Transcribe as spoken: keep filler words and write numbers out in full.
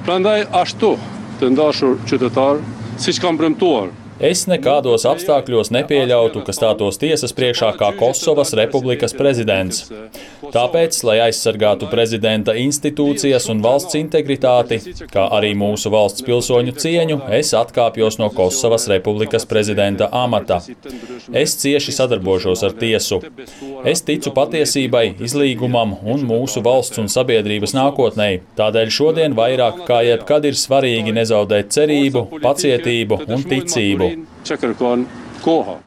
Prandaj ashtu të ndashur qytetar, siç kam premtuar. Es nekādos apstākļos nepieļautu, ka stātos tiesas priekšā kā Kosovas Republikas prezidents. Tāpēc, lai aizsargātu prezidenta institūcijas un valsts integritāti, kā arī mūsu valsts pilsoņu cieņu, es atkāpjos no Kosovas Republikas prezidenta amata. Es cieši sadarbošos ar tiesu. Es ticu patiesībai, izlīgumam un mūsu valsts un sabiedrības nākotnei. Tādēļ šodien vairāk kā jebkad ir svarīgi nezaudēt cerību, pacietību un ticību. Që kërkon koha.